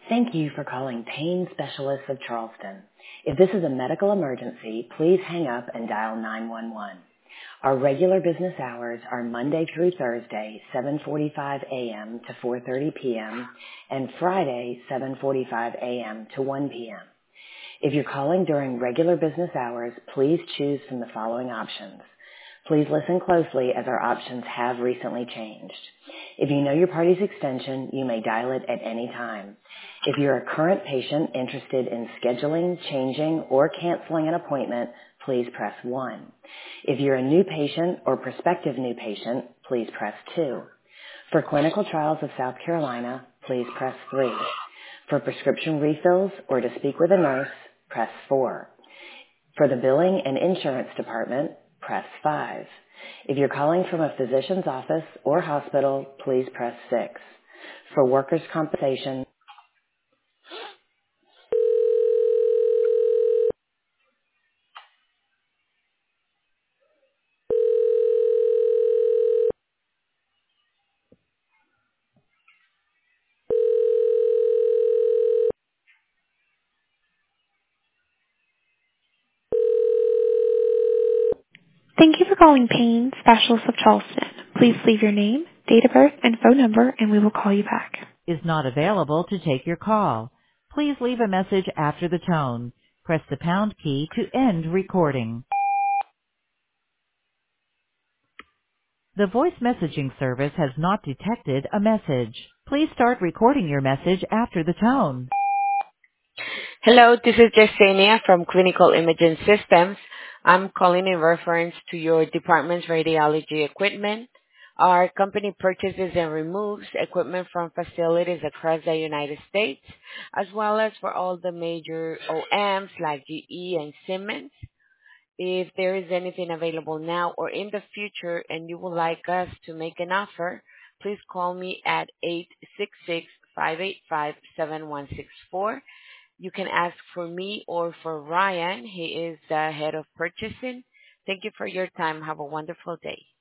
Thank you for calling Pain Specialists of Charleston. If this is a medical emergency, please hang up and dial 911. Our regular business hours are Monday through Thursday, 7:45 a.m. to 4:30 p.m., and Friday, 7:45 a.m. to 1 p.m. If you're calling during regular business hours, please choose from the following options. Please listen closely as our options have recently changed. If you know your party's extension, you may dial it at any time. If you're a current patient interested in scheduling, changing, or canceling an appointment, please press 1. If you're a new patient or prospective new patient, please press 2. For Clinical Trials of South Carolina, please press 3. For prescription refills or to speak with a nurse, press 4. For the billing and insurance department, press 5. If you're calling from a physician's office or hospital, please press 6. For workers' compensation, Thank you for calling Pain Specialists of Charleston. Please leave your name, date of birth, and phone number, and we will call you back. Is not available to take your call. Please leave a message after the tone. Press the pound key to end recording. The voice messaging service has not detected a message. Please start recording your message after the tone. Hello, this is Jasenia from Clinical Imaging Systems. I'm calling in reference to your department's radiology equipment. Our company purchases and removes equipment from facilities across the United States, as well as for all the major OEMs like GE and Siemens. If there is anything available now or in the future and you would like us to make an offer, please call me at 866-585-7164. You can ask for me or for Ryan. He is the head of purchasing. Thank you for your time. Have a wonderful day.